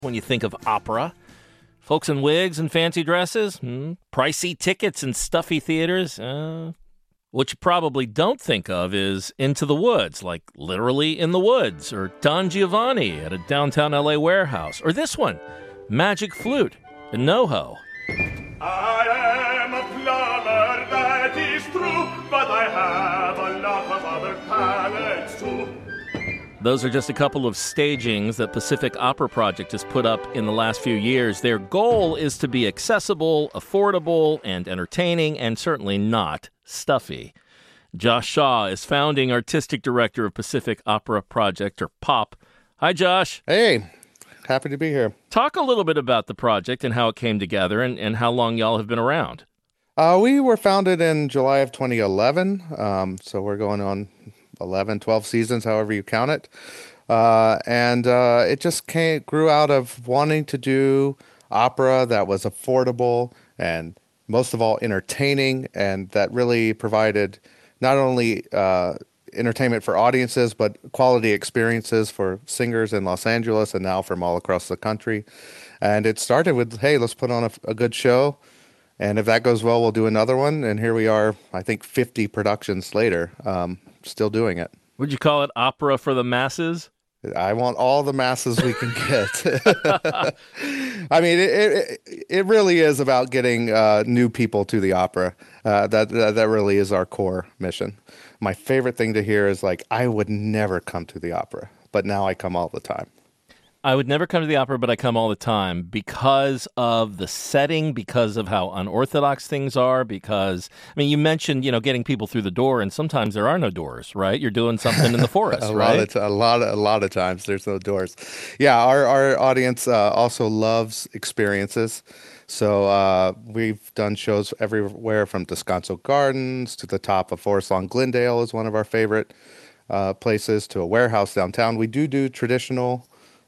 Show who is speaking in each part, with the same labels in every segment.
Speaker 1: When you think of opera, folks in wigs and fancy dresses, pricey tickets and stuffy theaters. What you probably don't think of is Into the Woods, like literally in the woods, or Don Giovanni at a downtown LA warehouse, or this one, Magic Flute in NoHo.
Speaker 2: I am a plumber, that is true, but I have a lot of other talents too.
Speaker 1: Those are just a couple of stagings that Pacific Opera Project has put up in the last few years. Their goal is to be accessible, affordable, and entertaining, and certainly not stuffy. Josh Shaw is founding artistic director of Pacific Opera Project, or POP. Hi, Josh.
Speaker 3: Hey, happy to be here.
Speaker 1: Talk a little bit about the project and how it came together and how long y'all have been around.
Speaker 3: We were founded in July of 2011, so we're going on 11, 12 seasons, however you count it. And it just grew out of wanting to do opera that was affordable and most of all entertaining, and that really provided not only entertainment for audiences, but quality experiences for singers in Los Angeles and now from all across the country. And it started with, hey, let's put on a good show. And if that goes well, we'll do another one. And here we are, I think 50 productions later, still doing it.
Speaker 1: Would you call it opera for the masses?
Speaker 3: I want all the masses we can get. I mean, it really is about getting new people to the opera. That really is our core mission. My favorite thing to hear is like, I would never come to the opera, but now I come all the time.
Speaker 1: I would never come to the opera, but I come all the time because of the setting, because of how unorthodox things are, because, I mean, you mentioned, getting people through the door, and sometimes there are no doors, right? You're doing something in the forest, right?
Speaker 3: A lot of times there's no doors. Yeah, our audience also loves experiences. So we've done shows everywhere from Descanso Gardens to the top of Forest Lawn Glendale is one of our favorite places, to a warehouse downtown. We do traditional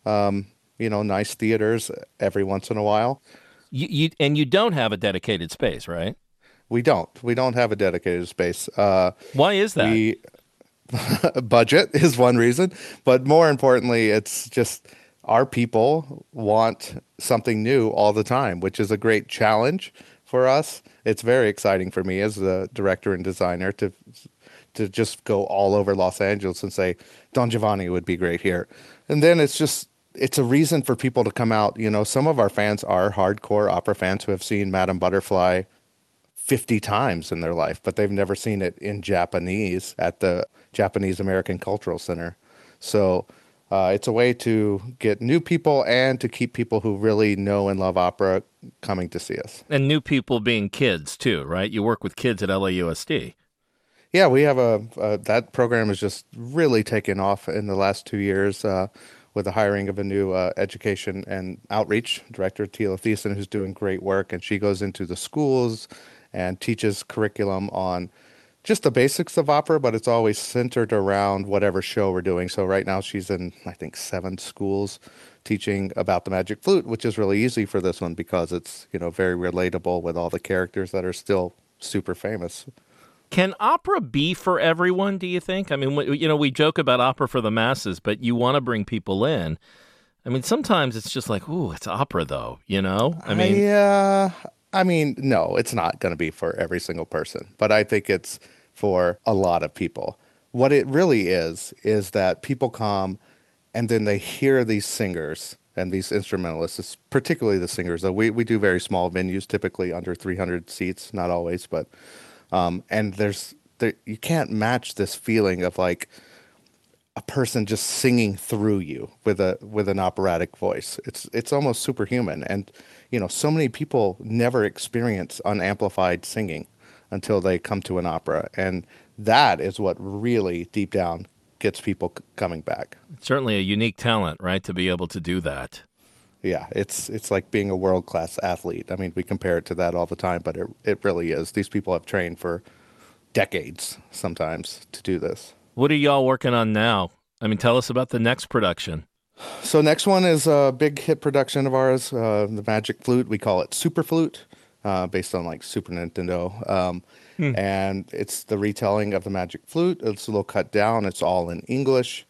Speaker 3: nice theaters every once in a while.
Speaker 1: You don't have a dedicated space, right?
Speaker 3: We don't have a dedicated space.
Speaker 1: Why is that?
Speaker 3: Budget is one reason, but more importantly, it's just our people want something new all the time, which is a great challenge for us. It's very exciting for me as the director and designer to just go all over Los Angeles and say, Don Giovanni would be great here. And then it's a reason for people to come out. Some of our fans are hardcore opera fans who have seen Madame Butterfly 50 times in their life, but they've never seen it in Japanese at the Japanese American Cultural Center. So it's a way to get new people and to keep people who really know and love opera coming to see us. And
Speaker 1: new people being kids too, right? You work with kids at LAUSD.
Speaker 3: Yeah, we have that program has just really taken off in the last 2 years with the hiring of a new education and outreach director, Tila Thiessen, who's doing great work. And she goes into the schools and teaches curriculum on just the basics of opera, but it's always centered around whatever show we're doing. So right now she's in, I think, 7 schools teaching about the Magic Flute, which is really easy for this one because it's, very relatable with all the characters that are still super famous.
Speaker 1: Can opera be for everyone, do you think? I mean, we joke about opera for the masses, but you want to bring people in. I mean, sometimes it's just like, ooh, it's opera, though,
Speaker 3: I mean, no, it's not going to be for every single person, but I think it's for a lot of people. What it really is that people come and then they hear these singers and these instrumentalists, particularly the singers. We do very small venues, typically under 300 seats, not always, but... and you can't match this feeling of like a person just singing through you with an operatic voice. It's almost superhuman. And, so many people never experience unamplified singing until they come to an opera. And that is what really deep down gets people coming back.
Speaker 1: It's certainly a unique talent, right, to be able to do that.
Speaker 3: Yeah, it's like being a world-class athlete. I mean, we compare it to that all the time, but it really is. These people have trained for decades sometimes to do this.
Speaker 1: What are y'all working on now? I mean, tell us about the next production.
Speaker 3: So next one is a big hit production of ours, the Magic Flute. We call it Super Flute, based on like Super Nintendo. And it's the retelling of the Magic Flute. It's a little cut down. It's all in English.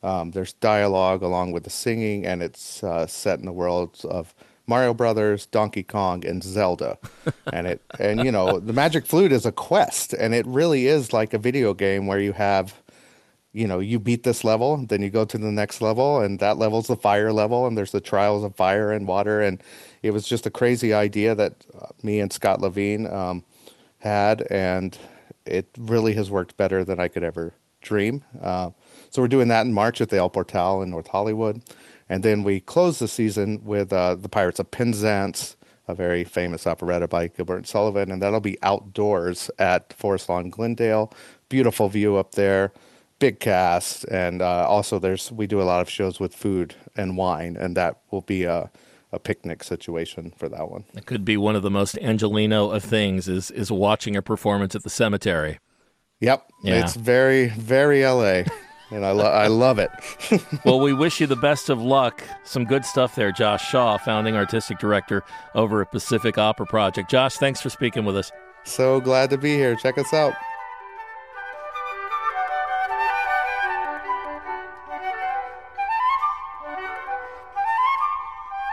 Speaker 3: There's dialogue along with the singing, and it's set in the worlds of Mario Brothers, Donkey Kong, and Zelda. And the Magic Flute is a quest, and it really is like a video game where you have, you beat this level, then you go to the next level, and that level's the fire level, and there's the trials of fire and water, and it was just a crazy idea that me and Scott Levine had, and it really has worked better than I could ever dream. So we're doing that in March at the El Portal in North Hollywood. And then we close the season with The Pirates of Penzance, a very famous operetta by Gilbert and Sullivan, and that'll be outdoors at Forest Lawn, Glendale. Beautiful view up there, big cast, and also we do a lot of shows with food and wine, and that will be a picnic situation for that one.
Speaker 1: It could be one of the most Angelino of things is watching a performance at the cemetery.
Speaker 3: Yep,
Speaker 1: yeah.
Speaker 3: It's very, very LA. And I love it.
Speaker 1: Well, we wish you the best of luck. Some good stuff there, Josh Shaw, founding artistic director over at Pacific Opera Project. Josh, thanks for speaking with us.
Speaker 3: So glad to be here. Check us out.